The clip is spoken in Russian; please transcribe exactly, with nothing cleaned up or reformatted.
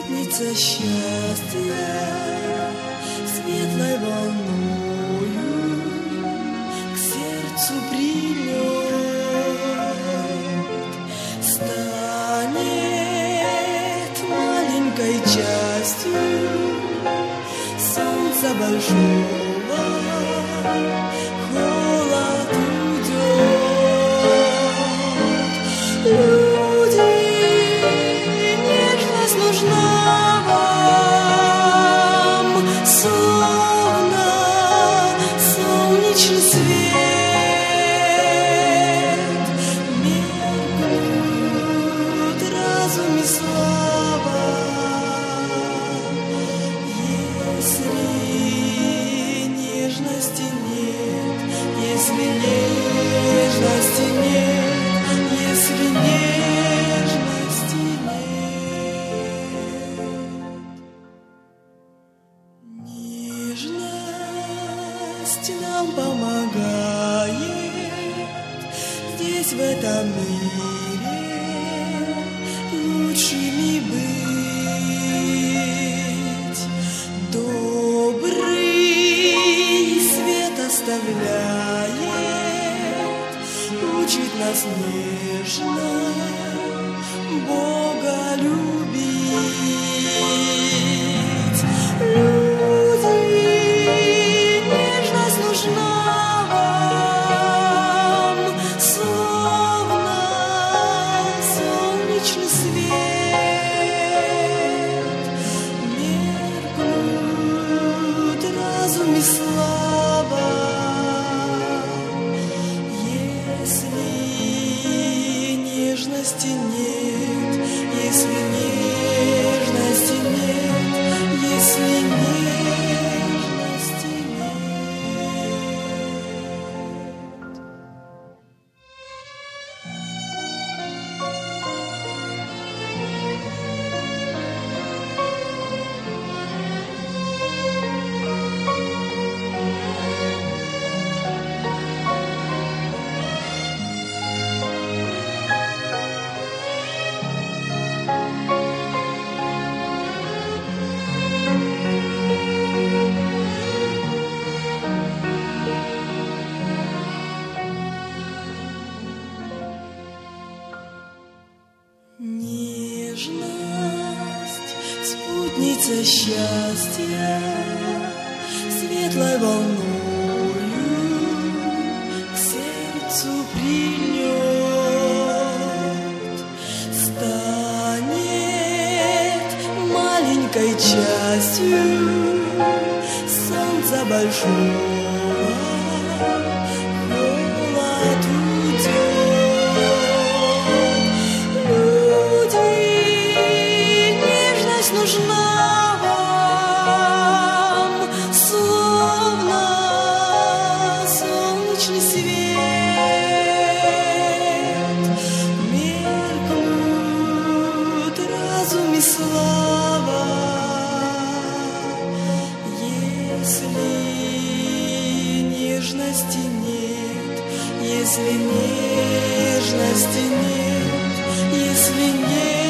спутница счастья, светлой волною к сердцу прильнет, станет маленькой частью солнца большого, холод уйдет. Люди, нежность нужна вам, словно солнечный свет, меркнут разум и слава. Если нежности нет, если нежности нет, если нежности нет. Нежность нам помогает здесь, в этом мире, лучшими быть. Добрый свет оставляет, учит нас нежно Бога любить. Люди, нежность нужна вам, словно солнечный свет, меркнут разум и слава. Если нежности нет, если нежности нет, если нежности нет. Нежность, спутница счастья, светлой волною к сердцу прильнет, станет маленькой частью солнца большого, холод уйдет. Нужна вам, словно солнечный свет, меркнут разум и слава. Если нежности нет, если нежности нет, если нет.